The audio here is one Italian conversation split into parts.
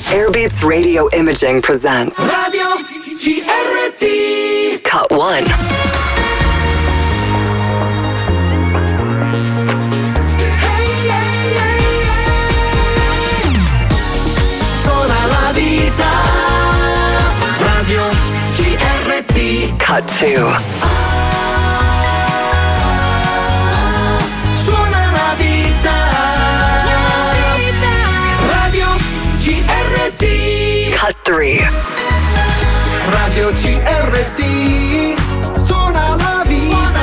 Airbeats Radio Imaging presents Radio CRT. Cut 1. Suona la vita. Radio CRT. Cut 2. Suona la vita. Radio CRT. Cut 3. Radio CRT. Suona la vita.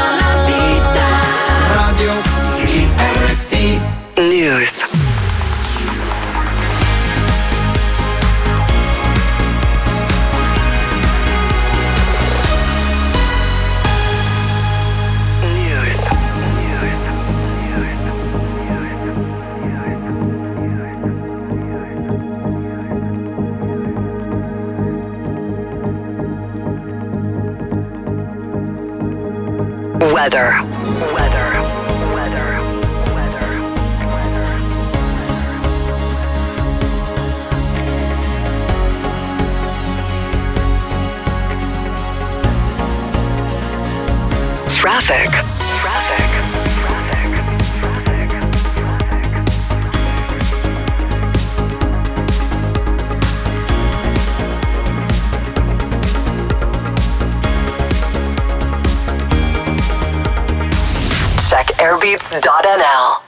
Radio CRT. News. Weather. Traffic. Check airbeats.nl.